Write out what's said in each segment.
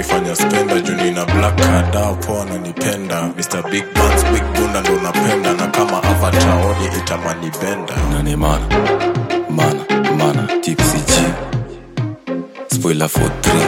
unifanya spenda juni na black card hapo ananipenda Mr. Big Buns, Big Bunda ndo napenda na kama avatar oni itamani benda nani mana Tipsy G Spoiler for 3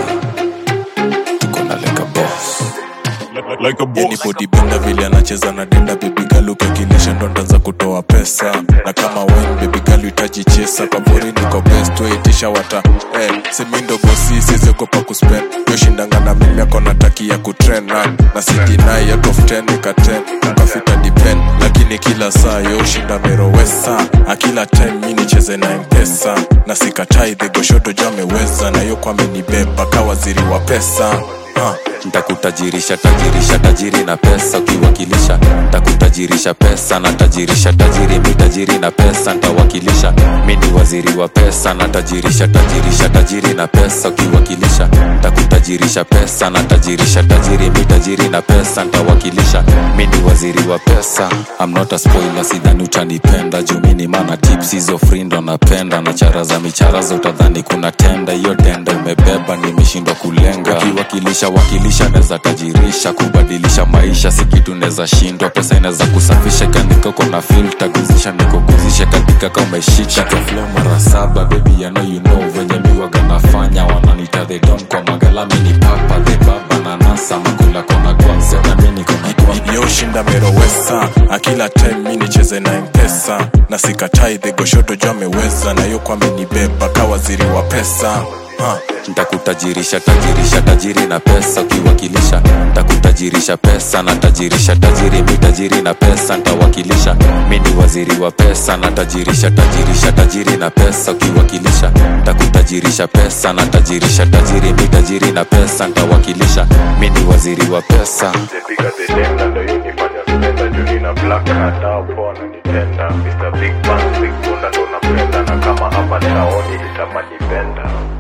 tuko na like a boss like a boss. Yani body benda vile anacheza na denda baby girl ukikilisha ndo ndanza kutoa pesa na kama wine baby girl itaji chesa kaburi niko best waitisha wata semi ndo bosi siwezi kupa kuspend yoshindanga na mimi yako natakia kutrend na city naye out of 10 nika 10 ukafika depend lakini kila saa yoshinda merowesa akila time mimi nicheze na mpesa na sikatai the goshoto jameweza na yo kwa amenibeba kawaziri wa pesa Nitakutajirisha tajiri na pesa ukiwakilisha Nitakutajirisha pesa na tajirisha tajiri mitajiri na pesa nitawakilisha Mimi ni waziri wa pesa na tajirisha tajiri na pesa ukiwakilisha Nitakutajirisha pesa na tajirisha tajiri mitajiri na pesa nitawakilisha Mimi ni waziri wa pesa I'm not a spoiler sidhani utanipenda juu mimi ni mana tips hizo frindo napenda na chara za micharazo utadhani kuna tenda hiyo tenda umebeba nimeshindwa kulenga wakilisha neza tajirisha kubadilisha maisha si kitu neza shindwa pesa inaweza kusafisha kaandika kona filter guzisha nikoguzisha katika kama umeshika kwa flow mara 7 baby I know you know venye miwaga nafanya wananita they don't kwa magala mini papa the baba na nasa makula kona kwanza na mini kona kwanza yoshinda merowesa akila time mimi nicheze na mpesa na sikatai the goshoto jameweza na yo kwa amenibeba kawaziri wa pesa Nitakutajirisha tajiri na pesa ukiwakilisha Nitakutajirisha pesa na tajirisha tajiri mitajiri na pesa nitawakilisha Mimi ni waziri wa pesa na tajirisha tajiri na pesa ukiwakilisha Nitakutajirisha pesa na tajirisha tajiri mitajiri na pesa nitawakilisha Mimi ni waziri wa pesa Zepiga zedenda ndo unifanya spenda juni na black card hapo ananipenda Mr. Big Buns, Big Bunda ndo napenda na kama avatar oni itamani benda